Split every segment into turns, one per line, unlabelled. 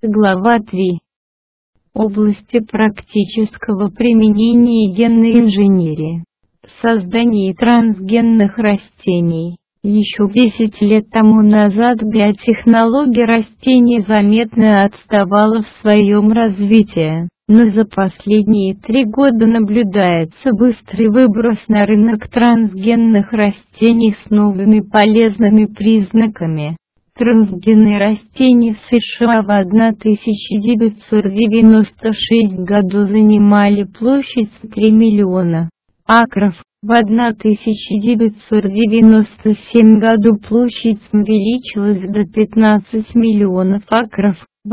Глава 3. Области практического применения генной инженерии. Создание трансгенных растений. Еще 10 лет тому назад биотехнология растений заметно отставала в своем развитии, но за последние 3 года наблюдается быстрый выброс на рынок трансгенных растений с новыми полезными признаками. Трансгенные растения в США в 1996 году занимали площадь 3 миллиона акров. В 1997 году площадь увеличилась до 15 миллионов акров, в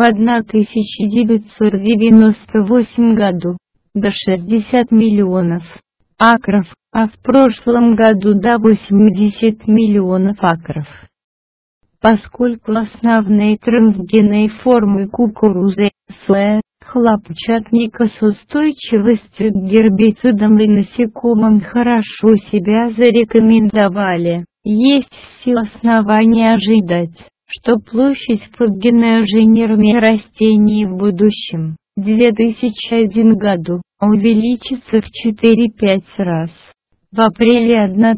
1998 году до 60 миллионов акров, а в прошлом году до 80 миллионов акров. Поскольку основные трансгенные формы кукурузы, соя, хлопчатника с устойчивостью к гербицидам и насекомым хорошо себя зарекомендовали, есть все основания ожидать, что площадь под генноинженерными растений в будущем, 2001 году, увеличится в 4-5 раз. В апреле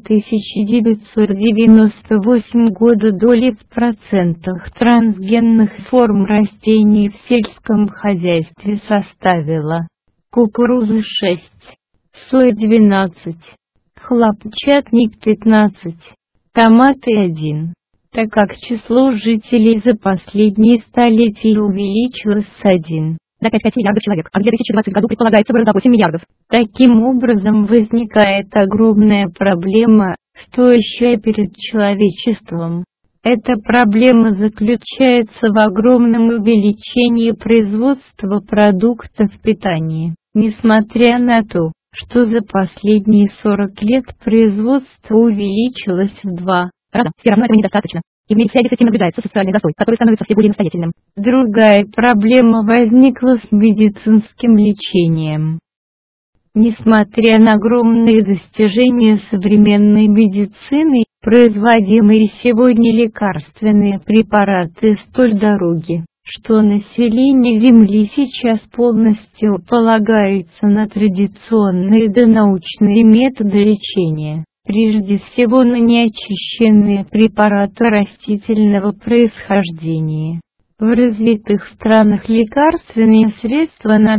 1998 года доля в процентах трансгенных форм растений в сельском хозяйстве составила: кукуруза 6, соя 12, хлопчатник 15, томаты 1, так как число жителей за последние столетия увеличилось с 1 до 5 миллиардов человек, а в 2020 году предполагается вырос до 8 миллиардов. Таким образом возникает огромная проблема, стоящая перед человечеством. Эта проблема заключается в огромном увеличении производства продуктов питания. Несмотря на то, что за последние 40 лет производство увеличилось в 2 раза, все равно этого недостаточно. И в мире связи с этим наблюдается социальный застой, который становится все более настоятельным. Другая проблема возникла с медицинским лечением. Несмотря на огромные достижения современной медицины, производимые сегодня лекарственные препараты столь дороги, что население Земли сейчас полностью полагается на традиционные донаучные методы лечения. Прежде всего на неочищенные препараты растительного происхождения. В развитых странах лекарственные средства на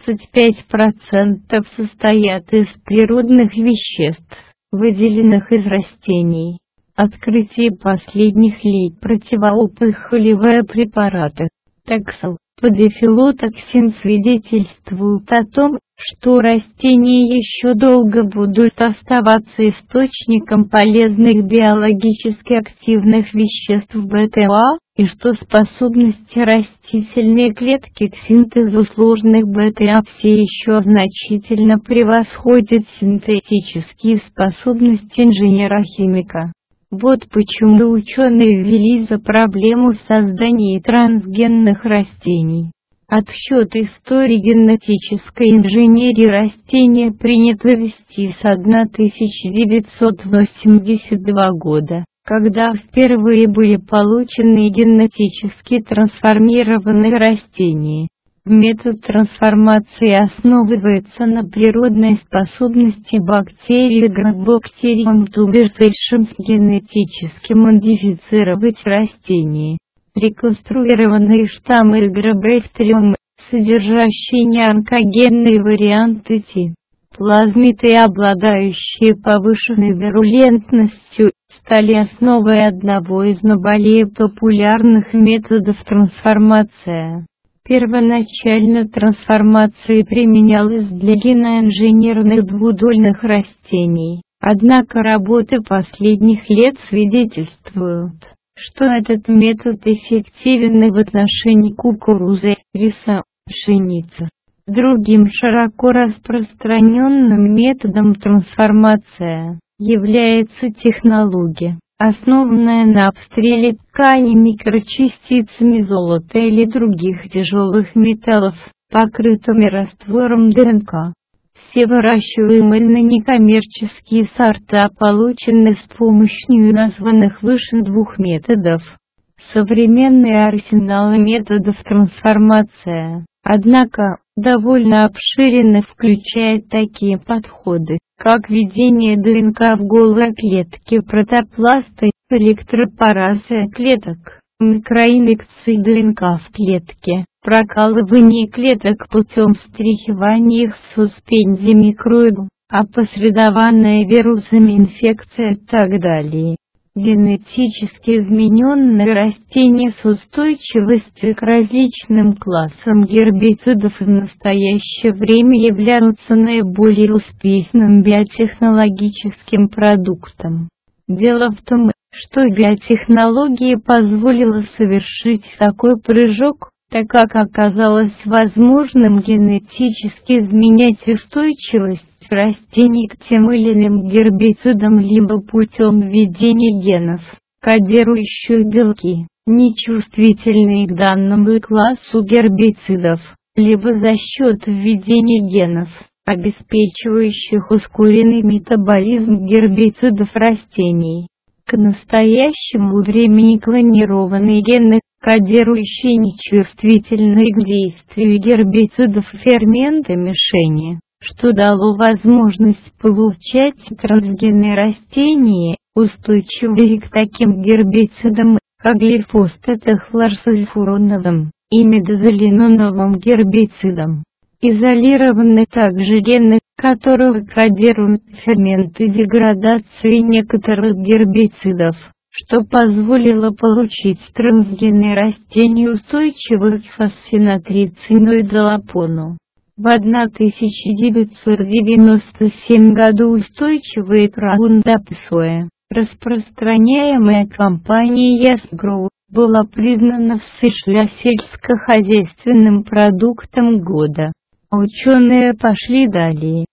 25% состоят из природных веществ, выделенных из растений. Открытие последних лет противоопухолевые препараты, таксал, подофилотоксин свидетельствуют о том, что растения еще долго будут оставаться источником полезных биологически активных веществ БТА, и что способности растительной клетки к синтезу сложных БТА все еще значительно превосходят синтетические способности инженера-химика. Вот почему ученые взялись за проблему создания трансгенных растений. Отсчет истории генетической инженерии растения принято вести с 1982 года, когда впервые были получены генетически трансформированные растения. Метод трансформации основывается на природной способности бактерий Граббактериум туберфельшем генетически модифицировать растения. Реконструированные штаммы Граббактериум, содержащие неонкогенные варианты Т, плазмиды, обладающие повышенной вирулентностью, стали основой одного из наиболее популярных методов трансформации. Первоначально трансформация применялась для генноинженерных двудольных растений, однако работы последних лет свидетельствуют, что этот метод эффективен и в отношении кукурузы, риса, пшеницы. Другим широко распространенным методом трансформации является технология, основанная на обстреле ткани микрочастицами золота или других тяжелых металлов, покрытыми раствором ДНК. Все выращиваемые некоммерческие сорта получены с помощью названных выше 2 методов. современный арсенал методов трансформации, однако, довольно обширен и включает такие подходы, как введение ДНК в голые клетки протопласта, электропорация клеток, микроинъекции ДНК в клетке, прокалывание клеток путем встряхивания их с суспензиями крови, опосредованная вирусами инфекция и так далее. Генетически измененные растения с устойчивостью к различным классам гербицидов в настоящее время являются наиболее успешным биотехнологическим продуктом. Дело в том, что биотехнология позволила совершить такой прыжок, так как оказалось возможным генетически изменять устойчивость растений к тем или иным гербицидам либо путем введения генов, кодирующих белки, нечувствительные к данному классу гербицидов, либо за счет введения генов, обеспечивающих ускоренный метаболизм гербицидов растений. К настоящему времени клонированные гены, кодирующие нечувствительные к действию гербицидов ферменты мишени, что дало возможность получать трансгенные растения, устойчивые к таким гербицидам, как глифосфатохлорсульфуроновым и медозоленоновым гербицидам. Изолированы также гены, которые кодируют ферменты деградации некоторых гербицидов, что позволило получить трансгенные растения, устойчивых к фосфинотрицину и долапону. В 1997 году устойчивая к Roundup соя, распространяемая компанией Yes-Grow, была признана в США сельскохозяйственным продуктом года. Ученые пошли далее.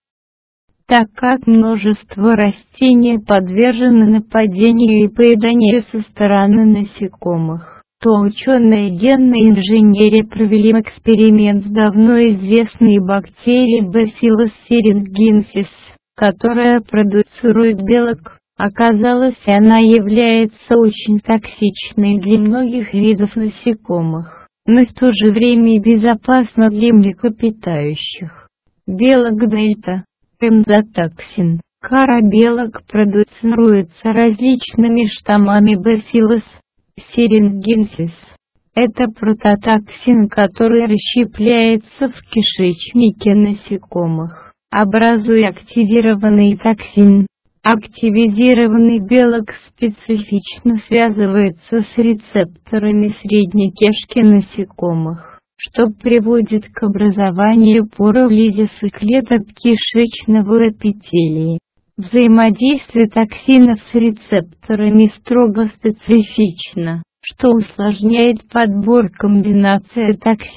Так как множество растений подвержены нападению и поеданию со стороны насекомых, то ученые генной инженерии провели эксперимент с давно известной бактерией Bacillus thuringiensis, которая продуцирует белок. Оказалось, она является очень токсичной для многих видов насекомых, но в то же время безопасна для млекопитающих. Белок дельта, эмзотоксин, кора белок продуцируется различными штаммами Bacillus thuringiensis. Это прототоксин, который расщепляется в кишечнике насекомых, образуя активированный токсин. Активизированный белок специфично связывается с рецепторами средней кишки насекомых, что приводит к образованию поров лизиса клеток кишечного эпителия. Взаимодействие токсинов с рецепторами строго специфично, что усложняет подбор комбинации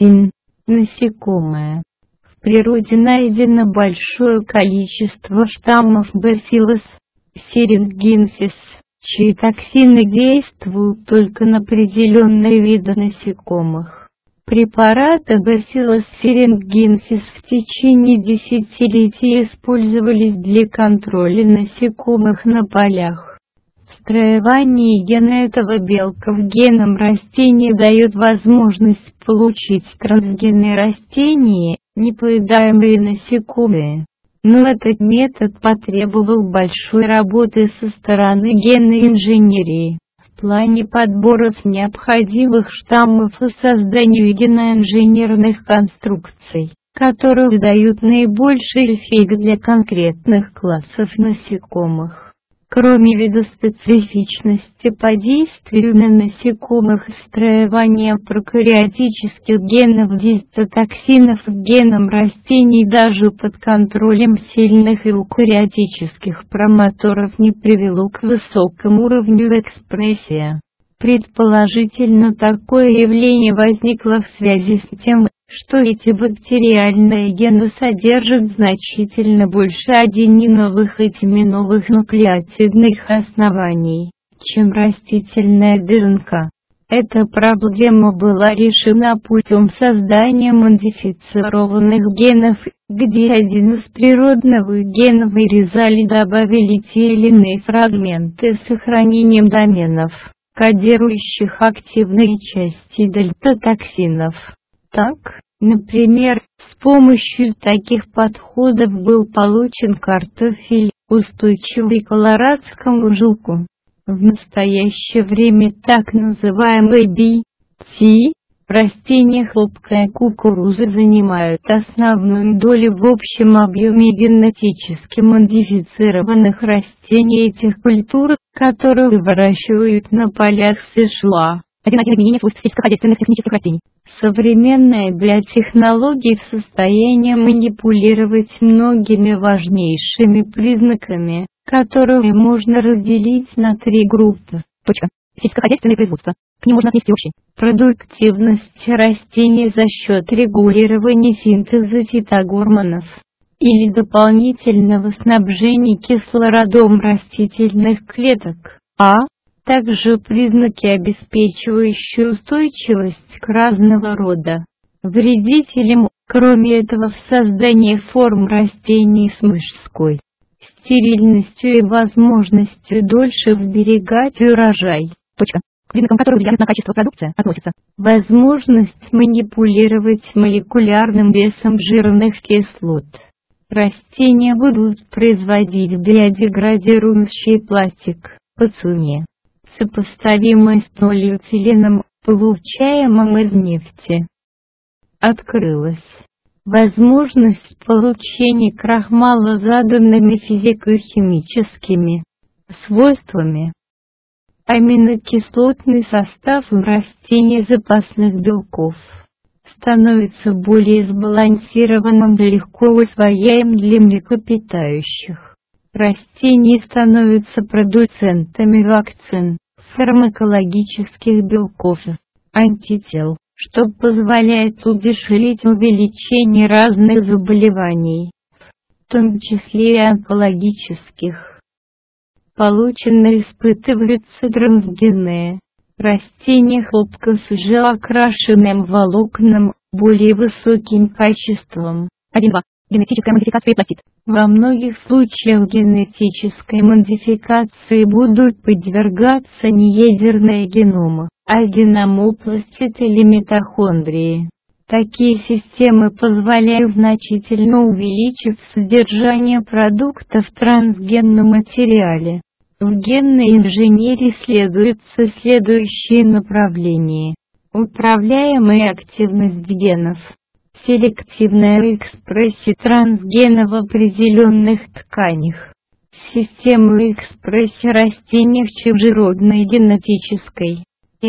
токсин-насекомое. В природе найдено большое количество штаммов Bacillus thuringiensis, чьи токсины действуют только на определенные виды насекомых. Препараты Bacillus thuringiensis в течение десятилетий использовались для контроля насекомых на полях. Встраивание гена этого белка в геном растения дает возможность получить трансгенные растения, непоедаемые насекомые. Но этот метод потребовал большой работы со стороны генной инженерии, в плане подборов необходимых штаммов и созданию геноинженерных конструкций, которые дают наибольший эффект для конкретных классов насекомых. Кроме видоспецифичности по действию на насекомых, встраивание прокариотических генов дистотоксинов к генам растений даже под контролем сильных эукариотических промоторов не привело к высокому уровню экспрессии. Предположительно, такое явление возникло в связи с тем, что эти бактериальные гены содержат значительно больше адениновых и тиминовых нуклеотидных оснований, чем растительная ДНК. Эта проблема была решена путем создания модифицированных генов, где один из природных генов вырезали и добавили те или иные фрагменты с сохранением доменов, кодирующих активные части дельтатоксинов. Так, например, с помощью таких подходов был получен картофель, устойчивый к колорадскому жуку. В настоящее время так называемые BT растения хлопка и кукурузы занимают основную долю в общем объеме генетически модифицированных растений этих культур, которые выращивают на полях США. Один изменение свойств сельскохозяйственных технических растений. Современная биотехнология в состоянии манипулировать многими важнейшими признаками, которые можно разделить на три группы. Сельскохозяйственное производство. К нему можно отнести общий. Продуктивность растений за счет регулирования синтеза фитогормонов или дополнительного снабжения кислородом растительных клеток, а также признаки, обеспечивающие устойчивость к разного рода вредителям. Кроме этого, в создании форм растений с мужской стерильностью и возможностью дольше сберегать урожай. К признакам, которые влияют на качество продукции, относится возможность манипулировать молекулярным весом жирных кислот. Растения будут производить биодеградирующий пластик по цене, сопоставимой с полиэтиленом, получаемым из нефти. Открылась возможность получения крахмала заданными физико-химическими свойствами. Аминокислотный состав у растений запасных белков становится более сбалансированным и легко усвояем для млекопитающих. Растения становятся продуцентами вакцин, фармакологических белков, антител, что позволяет удешевить увеличение разных заболеваний, в том числе и онкологических. Полученно испытываются трансгенные растения хлопка с уже окрашенным волокном, более высоким качеством. 1.2. Генетическая модификация пластид. Во многих случаях генетической модификации будут подвергаться не ядерные геномы, а геномопластид или митохондрии. Такие системы позволяют значительно увеличить содержание продуктов в трансгенном материале. В генной инженерии следуется следующие направления. Управляемая активность генов. Селективная экспрессия трансгенов в определенных тканях. Система экспрессии растений в чужеродной генетической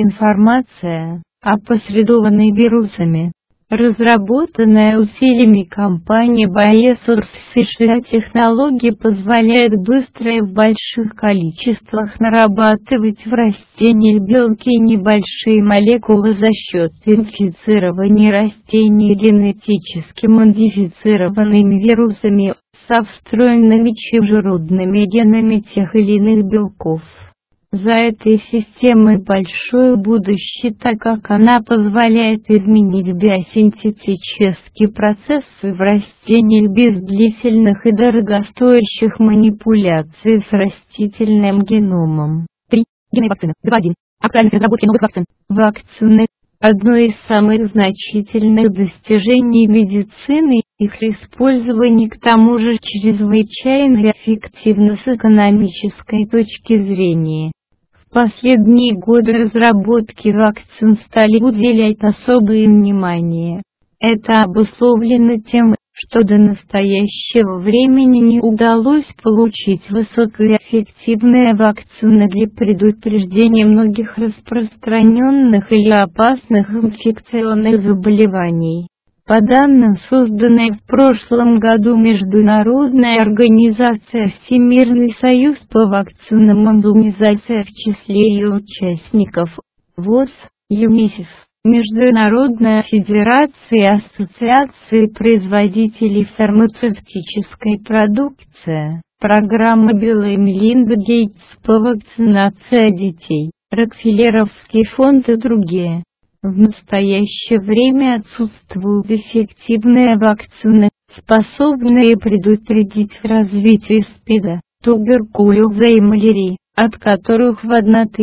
информация, опосредованной вирусами. Разработанная усилиями компании BioSource США технология позволяет быстро и в больших количествах нарабатывать в растениях белки и небольшие молекулы за счет инфицирования растений генетически модифицированными вирусами со встроенными чужеродными генами тех или иных белков. За этой системой большое будущее, так как она позволяет изменить биосинтетические процессы в растениях без длительных и дорогостоящих манипуляций с растительным геномом. 3. Генные вакцины. 2.1. Актуальность разработки новых вакцин. Вакцины – одно из самых значительных достижений медицины, их использование к тому же чрезвычайно эффективно с экономической точки зрения. В последние годы разработки вакцин стали уделять особое внимание. Это обусловлено тем, что до настоящего времени не удалось получить высокоэффективные вакцины для предупреждения многих распространенных или опасных инфекционных заболеваний. По данным, созданной в прошлом году Международная организация Всемирный союз по вакцинам иммунизации, в числе ее участников ВОЗ, ЮНИСЕФ, Международная федерация ассоциаций производителей фармацевтической продукции, программа Билла и Мелинды Гейтс по вакцинации детей, Рокфеллеровский фонд и другие. В настоящее время отсутствуют эффективные вакцины, способные предупредить развитие СПИДа, туберкулеза и малярии, от которых в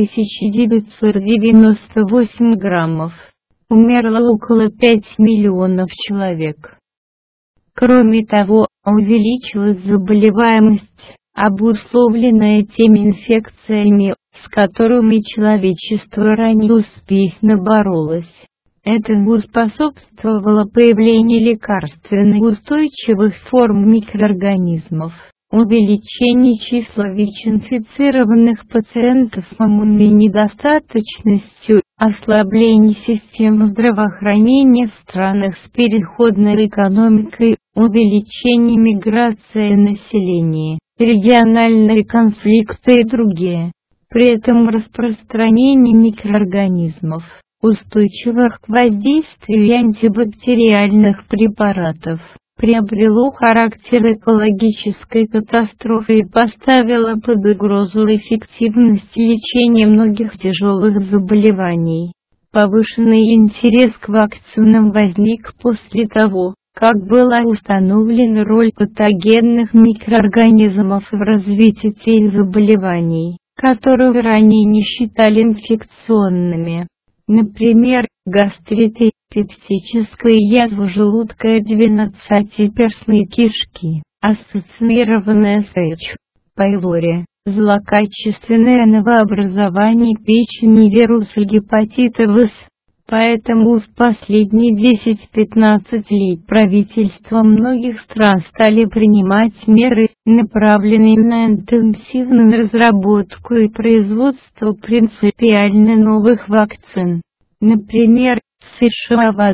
1998 граммов умерло около 5 миллионов человек. Кроме того, увеличилась заболеваемость, обусловленная теми инфекциями, с которыми человечество ранее успешно боролось. Этому способствовало появление лекарственно устойчивых форм микроорганизмов, увеличение числа ВИЧ-инфицированных пациентов с иммунной недостаточностью, ослабление системы здравоохранения в странах с переходной экономикой, увеличение миграции населения, региональные конфликты и другие. При этом распространение микроорганизмов, устойчивых к воздействию антибактериальных препаратов, приобрело характер экологической катастрофы и поставило под угрозу эффективность лечения многих тяжелых заболеваний. Повышенный интерес к вакцинам возник после того, как была установлена роль патогенных микроорганизмов в развитии тех заболеваний, которые ранее не считали инфекционными. Например, гастриты, пептическая язва желудка и двенадцатиперстной кишки, ассоциированная с ВИЧ, пайлори, злокачественное новообразование печени, вируса гепатита В. Поэтому в последние 10-15 лет правительства многих стран стали принимать меры, направленные на интенсивную разработку и производство принципиально новых вакцин. Например, в США в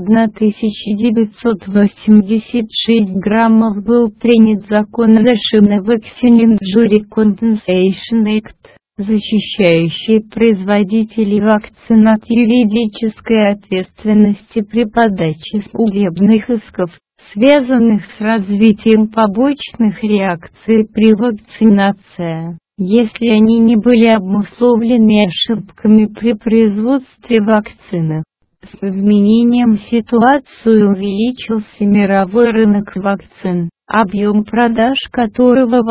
1986 граммов был принят закон National Vaccine Injury Compensation Act, защищающий производителей вакцин от юридической ответственности при подаче судебных исков, связанных с развитием побочных реакций при вакцинации, если они не были обусловлены ошибками при производстве вакцины. С изменением ситуации увеличился мировой рынок вакцин, объем продаж которого в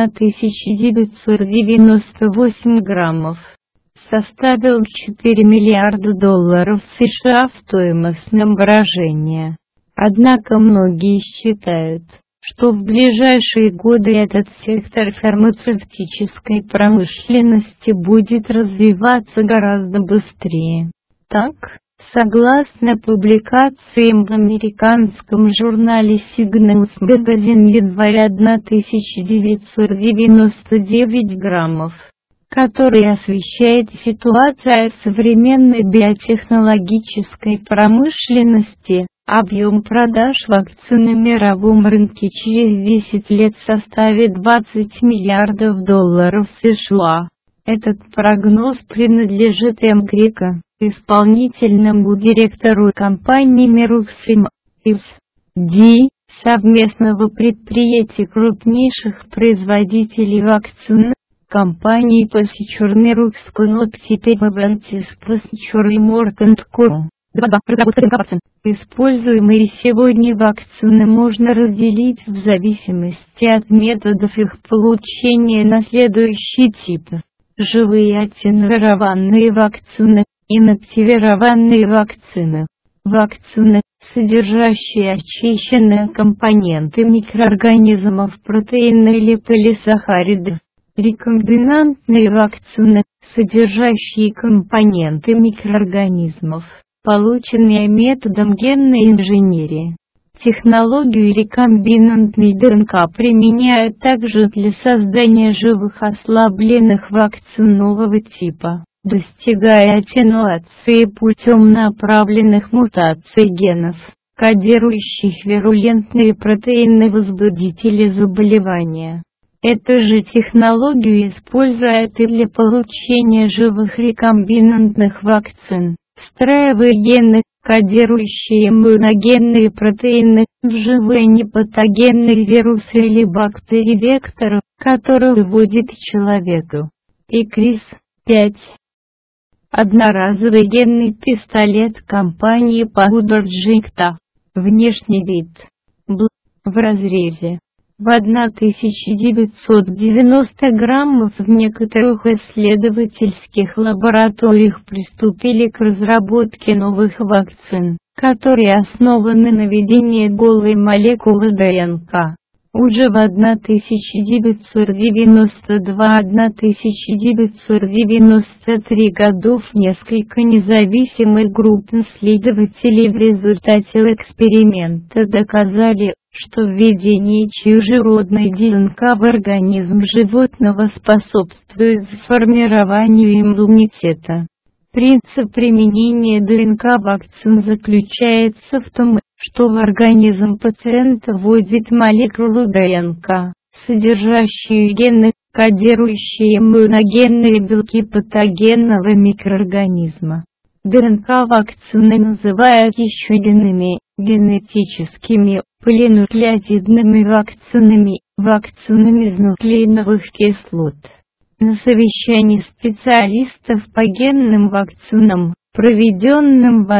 1998 граммов составил $4 миллиарда США в стоимостном выражении. Однако многие считают, что в ближайшие годы этот сектор фармацевтической промышленности будет развиваться гораздо быстрее. Так, согласно публикациям в американском журнале Signals Magazine января 1999 граммов, который освещает ситуацию современной биотехнологической промышленности, объем продаж вакцин на мировом рынке через 10 лет составит $20 миллиардов США. Этот прогноз принадлежит М. Греко, исполнительному директору компании Meruxim D, совместного предприятия крупнейших производителей вакцин, компании Pasteur Merux Conoptipet Avantis Pasteur и Morgan Co. Используемые сегодня вакцины можно разделить в зависимости от методов их получения на следующие типы: живые аттенуированные вакцины, инактивированные вакцины, вакцины, содержащие очищенные компоненты микроорганизмов, протеины или полисахариды, рекомбинантные вакцины, содержащие компоненты микроорганизмов, полученные методом генной инженерии. Технологию рекомбинантной ДНК применяют также для создания живых ослабленных вакцин нового типа, достигая аттенуации путем направленных мутаций генов, кодирующих вирулентные протеины-возбудители заболевания. Эту же технологию используют и для получения живых рекомбинантных вакцин, встраивая гены, кодирующие иммуногенные протеины, в живые непатогенные вирусы или бактерии-векторы, которые выводит человеку. ИКРИС-5. Одноразовый генный пистолет компании Powder Jecta. Внешний вид. В разрезе. в 1990 граммов. В некоторых исследовательских лабораториях приступили к разработке новых вакцин, которые основаны на введении голой молекулы ДНК. Уже в 1992-1993 годов несколько независимых групп исследователей в результате эксперимента доказали, что введение чужеродной ДНК в организм животного способствует формированию иммунитета. Принцип применения ДНК вакцин заключается в том, что в организм пациента вводят молекулу ДНК, содержащую гены, кодирующие иммуногенные белки патогенного микроорганизма. ДНК вакцины называют еще генетическими, полинуклеотидными вакцинами, вакцинами из нуклеиновых кислот. На совещании специалистов по генным вакцинам, проведенном в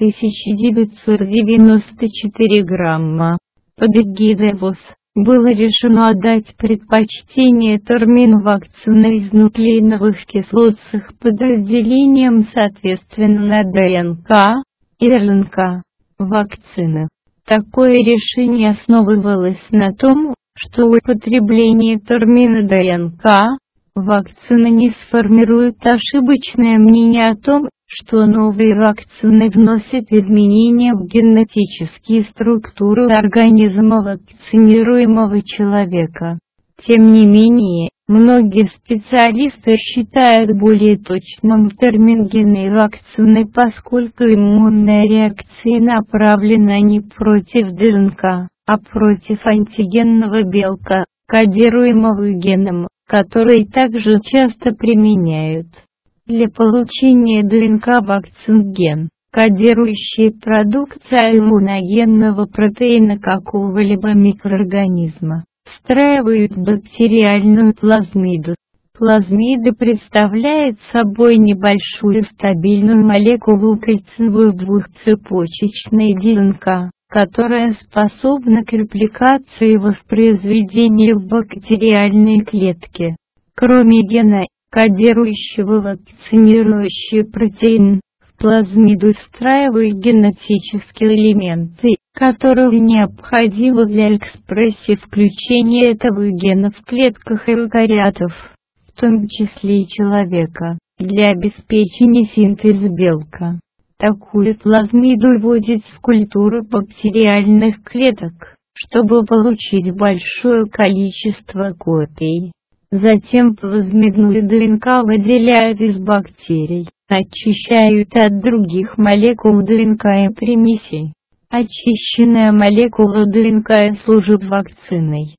1994 грамма, под эгидой ВОЗ, было решено отдать предпочтение термину «вакцина из нуклеиновых кислот» с их подразделением соответственно на ДНК и РНК вакцины. Такое решение основывалось на том, что употребление термина ДНК вакцина не сформирует ошибочное мнение о том, что новые вакцины вносят изменения в генетические структуры организма вакцинируемого человека. Тем не менее, многие специалисты считают более точным термин генной вакцины, поскольку иммунная реакция направлена не против ДНК, а против антигенного белка, кодируемого геном, который также часто применяют для получения ДНК вакцин. Ген, кодирующий продукцию иммуногенного протеина какого-либо микроорганизма, встраивают в бактериальную плазмиду. Плазмида представляет собой небольшую стабильную молекулу кольцевой двухцепочечной ДНК, которая способна к репликации и воспроизведению в бактериальной клетке. Кроме гена, кодирующего вакцинирующий протеин, в плазмиду встраивают генетические элементы, которые необходимы для экспрессии включения этого гена в клетках эукариотов, в том числе и человека, для обеспечения синтеза белка. Такую плазмиду вводят в культуру бактериальных клеток, чтобы получить большое количество копий. Затем плазмидную ДНК выделяют из бактерий, очищают от других молекул ДНК и примесей. Очищенная молекула ДНК служит вакциной.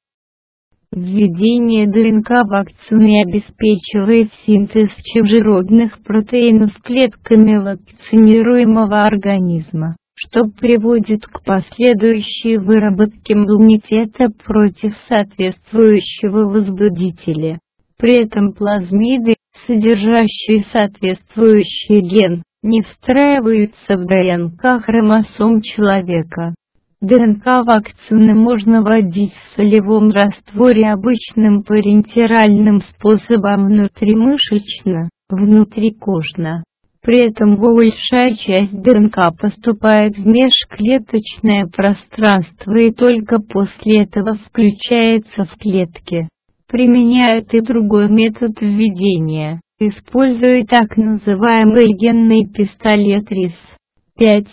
Введение ДНК вакцины обеспечивает синтез чужеродных протеинов клетками вакцинируемого организма, что приводит к последующей выработке иммунитета против соответствующего возбудителя. При этом плазмиды, содержащие соответствующий ген, не встраиваются в ДНК хромосом человека. ДНК вакцины можно вводить в солевом растворе обычным парентеральным способом внутримышечно, внутрикожно. При этом большая часть ДНК поступает в межклеточное пространство и только после этого включается в клетки. Применяют и другой метод введения, используя так называемый генный пистолет РИС-5-6.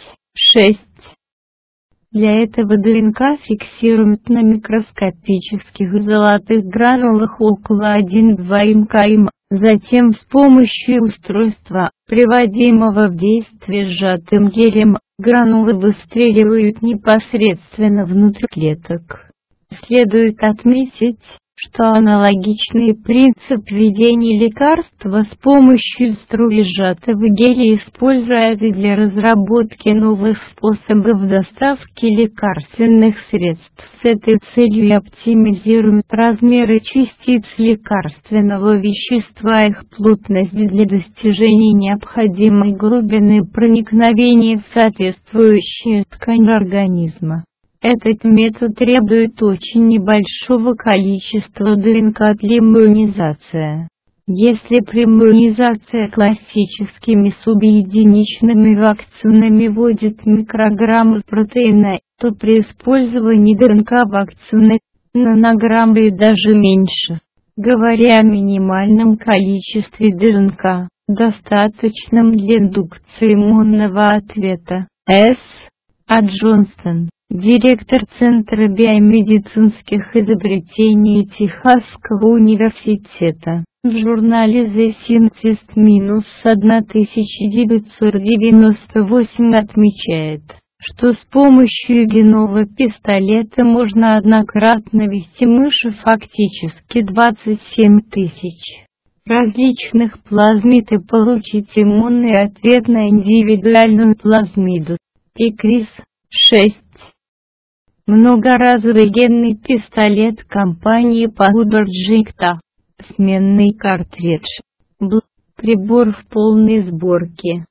Для этого ДНК фиксируют на микроскопических золотых гранулах около 1-2 мкм, затем с помощью устройства, приводимого в действие сжатым гелем, гранулы выстреливают непосредственно внутрь клеток. Следует отметить, что аналогичный принцип введения лекарства с помощью струи сжатого геля используют и для разработки новых способов доставки лекарственных средств. С этой целью оптимизируют размеры частиц лекарственного вещества и их плотность для достижения необходимой глубины проникновения в соответствующую ткань организма. Этот метод требует очень небольшого количества ДНК для иммунизации. Если при иммунизации классическими субъединичными вакцинами вводят микрограммы протеина, то при использовании ДНК вакцины – нанограммы и даже меньше. Говоря о минимальном количестве ДНК, достаточном для индукции иммунного ответа. С. А. Джонстон, директор Центра биомедицинских изобретений Техасского университета, в журнале The Scientist-1998 отмечает, что с помощью генного пистолета можно однократно ввести мыши фактически 27 тысяч различных плазмид и получить иммунный ответ на индивидуальную плазмиду. ПИКРИС 6. Многоразовый генный пистолет компании Powder Jigta. Сменный картридж. Прибор в полной сборке.